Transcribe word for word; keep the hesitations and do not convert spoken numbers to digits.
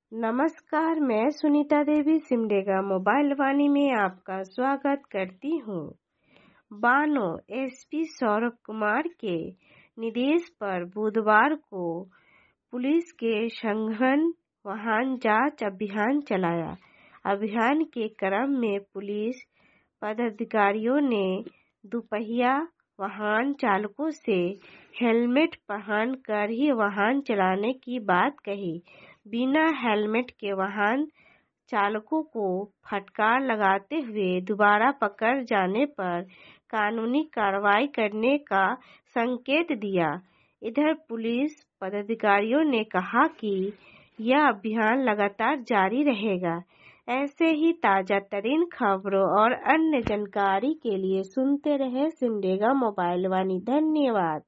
नमस्कार, मैं सुनीता देवी सिमडेगा मोबाइल वाणी में आपका स्वागत करती हूँ। बानो एसपी सौरभ कुमार के निर्देश पर बुधवार को पुलिस के सघन वाहन जांच अभियान चलाया। अभियान के क्रम में पुलिस पदाधिकारियों ने दुपहिया वाहन चालकों से हेलमेट पहनकर ही वाहन चलाने की बात कही। बिना हेलमेट के वाहन चालकों को फटकार लगाते हुए दोबारा पकड़ जाने पर कानूनी कार्रवाई करने का संकेत दिया। इधर पुलिस पदाधिकारियों ने कहा कि यह अभियान लगातार जारी रहेगा। ऐसे ही ताजा तरीन खबरों और अन्य जानकारी के लिए सुनते रहे सिमडेगा मोबाइल वाणी। धन्यवाद।